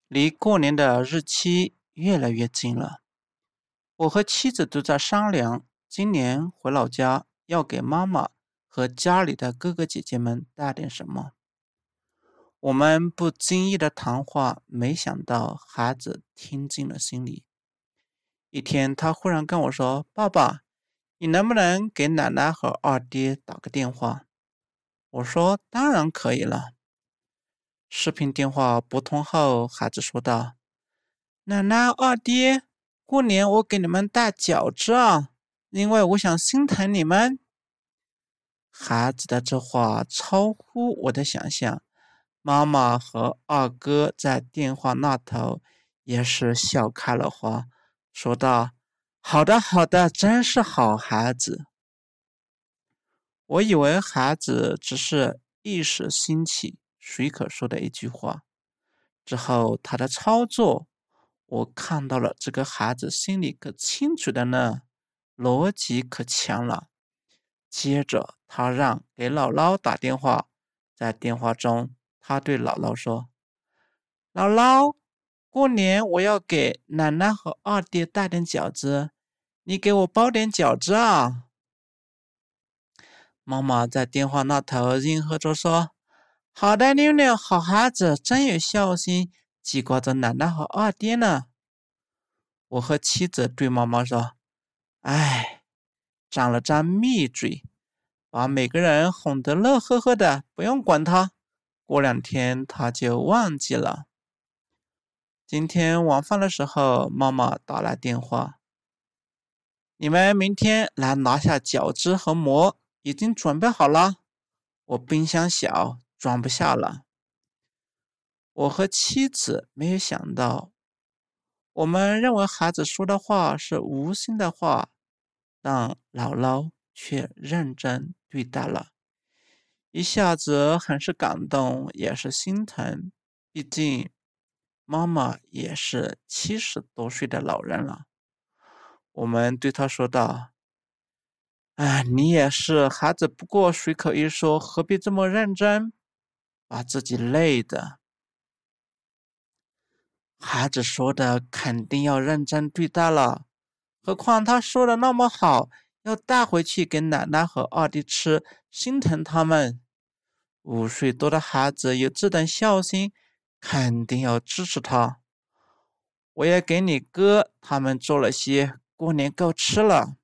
离过年的日期越来越近了，我和妻子都在商量，今年回老家要给妈妈和家里的哥哥姐姐们带点什么。我们不经意的谈话，没想到孩子听进了心里。一天，他忽然跟我说：“爸爸，你能不能给奶奶和二爹打个电话？”我说：“当然可以了。”视频电话拨通后，孩子说道：“奶奶、二爹，过年我给你们带饺子啊，因为我想心疼你们。”孩子的这话超乎我的想象，妈妈和二哥在电话那头也是笑开了花，说道：“好的，好的，真是好孩子。”我以为孩子只是一时兴起，随口说的一句话，之后他的操作，我看到了这个孩子心里可清楚的呢，逻辑可强了。接着他让给姥姥打电话，在电话中他对姥姥说：“姥姥，过年我要给奶奶和二爹带点饺子，你给我包点饺子啊。”妈妈在电话那头应和着说：“好的，妞妞，好孩子，真有孝心，记挂着奶奶和二爹呢。”我和妻子对妈妈说：“哎，长了张密嘴，把每个人哄得乐呵呵的，不用管他，过2天他就忘记了。”今天晚饭的时候，妈妈打来电话：“你们明天来拿下饺子和馍，已经准备好了。我冰箱小，装不下了。”我和妻子没有想到，我们认为孩子说的话是无心的话，但姥姥却认真对待了，一下子很是感动，也是心疼。毕竟妈妈也是70多岁的老人了。我们对她说道：“哎，你也是，孩子不过随口一说，何必这么认真，把自己累的。”孩子说的肯定要认真对待了，何况他说的那么好，要带回去给奶奶和二弟吃，心疼他们。5岁多的孩子有这等孝心，肯定要支持他。我也给你哥他们做了些，过年够吃了。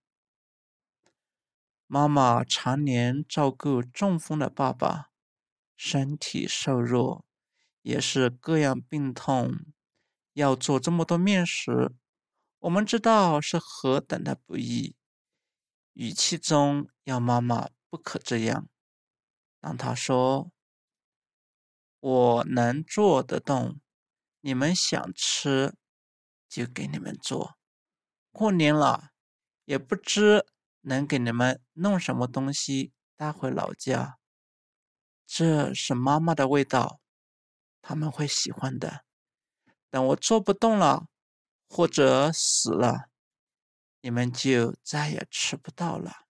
妈妈常年照顾中风的爸爸，身体瘦弱，也是各样病痛，要做这么多面食，我们知道是何等的不易。语气中要妈妈不可这样，当她说：“我能做得动，你们想吃就给你们做。过年了，也不知能给你们弄什么东西带回老家。这是妈妈的味道，他们会喜欢的。等我做不动了，或者死了，你们就再也吃不到了。”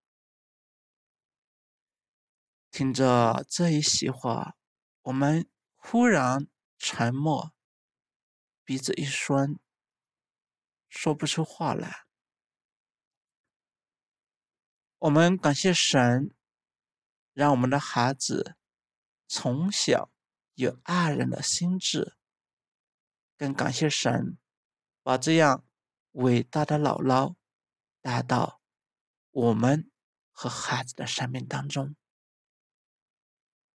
听着这一席话，我们忽然沉默，鼻子一酸，说不出话来。我们感谢神，让我们的孩子从小有爱人的心智，更感谢神把这样伟大的姥姥带到我们和孩子的生命当中。